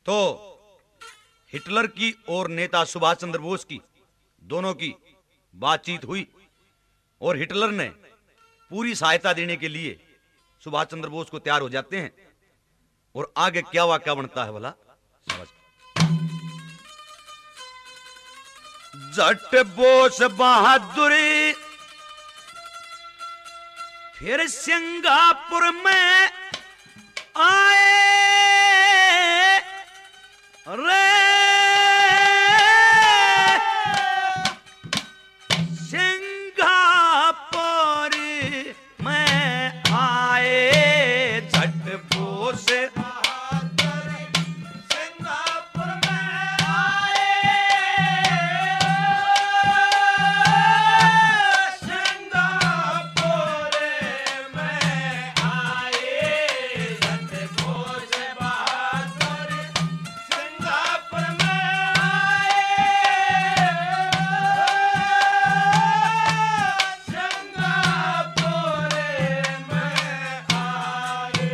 तो हिटलर की और नेता सुभाष चंद्र बोस की दोनों की बातचीत हुई और हिटलर ने पूरी सहायता देने के लिए सुभाष चंद्र बोस को तैयार हो जाते हैं। और आगे क्या वाक्या बनता है भला समझ। जट बोस बहादुरी फिर सिंगापुर में आए रे, सिंगापुर में आए जट बोस सिंगापुर में आए, सिंगापुर में आए जट बोस बहादुर सिंगापुर में आए, सिंगापुर में आए।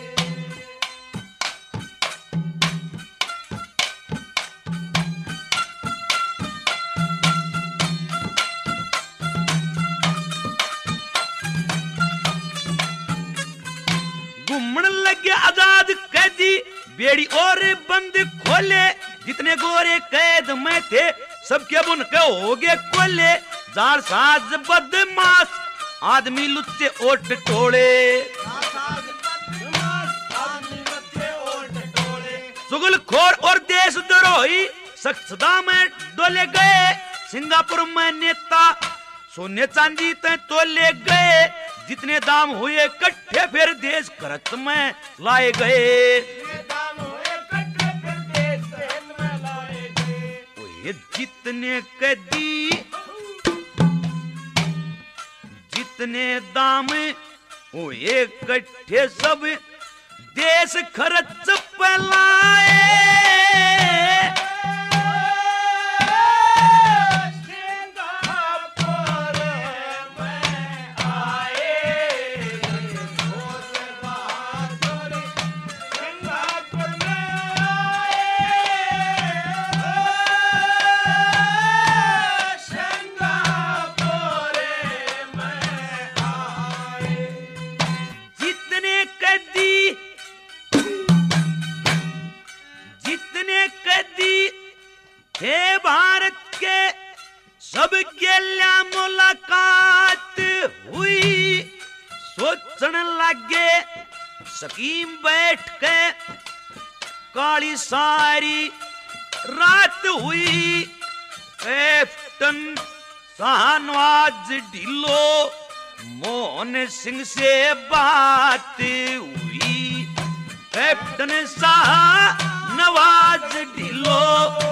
घूमन लगे आजाद कैदी बेड़ी और बंद खोले, जितने गोरे कैद में थे सबके बुन के हो गए कोले। जार साज बदमाश आदमी लुच्चे ओट टोले, चुगलखोर और देशद्रोही सख्तदा में डोले गए। सिंगापुर में नेता सोने चांदी ते तोले गए, जितने दाम हुए इकट्ठे फिर देश खर्च में लाए गए। ये जितने कैदी जितने दाम हुए इकट्ठे सब देश खर्च पे लाए। हे भारत के सबके लिया मुलाकात हुई, सोचन लगे सकीम बैठ के काली सारी रात हुई। कैप्टन शाहनवाज ढिल्लो मोहन सिंह से बात हुई। कैप्टन शाहनवाज ढिल्लो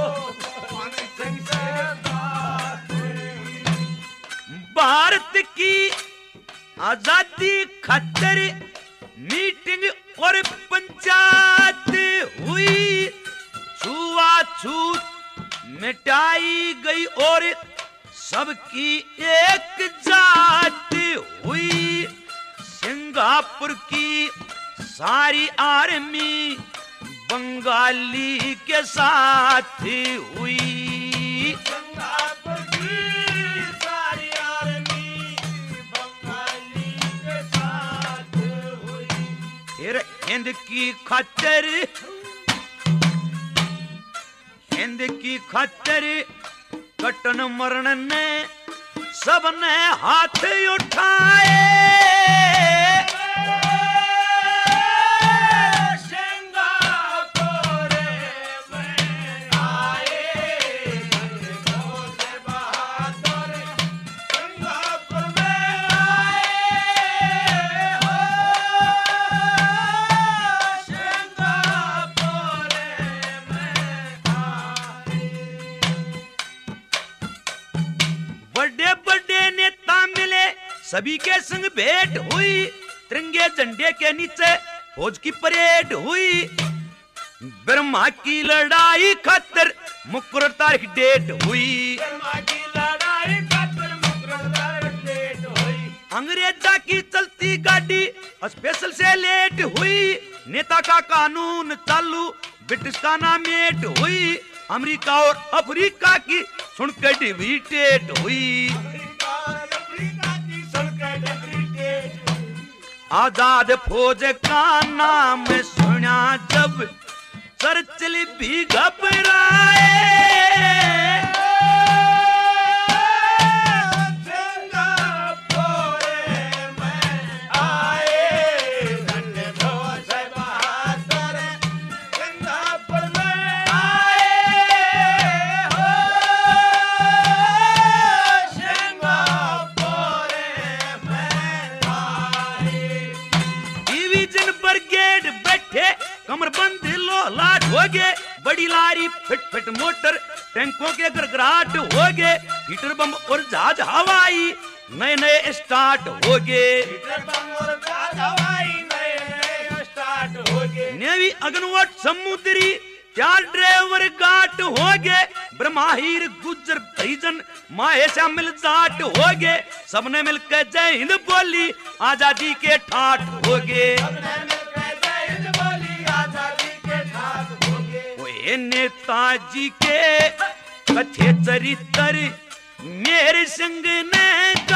भारत की आजादी खातिर मीटिंग और पंचायत हुई। छुआछूत मिटाई गई और सबकी एक जात हुई। सिंगापुर की सारी आर्मी बंगाली के साथ हुई। हिंद की खातिर कटन मरण ने सबने हाथ उठाए। सभी के संग भेंट हुई। तिरंगे झंडे के नीचे फौज की परेड हुई। बर्मा की लड़ाई खातिर मुकर्रर तारीख डेट हुई। अंग्रेजा की चलती गाड़ी स्पेशल से लेट हुई, नेता का कानून चालू, ब्रिटिश का नामेट हुई, अमेरिका और अफ्रीका की सुनकर डिविटेट हुई। आजाद फौज का नाम सुना जब चर्चिल भी घबराए, कमरबंद लोलाट हो गए, बड़ी लारी फिट फिट मोटर, टैंकों के गड़गड़ाहट हो गए, हीटर बम और जहाज हवाई नए नए स्टार्ट हो गए। नेवी अग्निवट समुद्री चार ड्राइवर घाट हो गए, ब्रह्माहिर गुज्जर परिजन माहे शामिल जाट हो गए, सबने मिलकर जय हिंद बोली आजादी के ठाठ हो गए। नेताजी के कथे चरित्र मेरे संग ने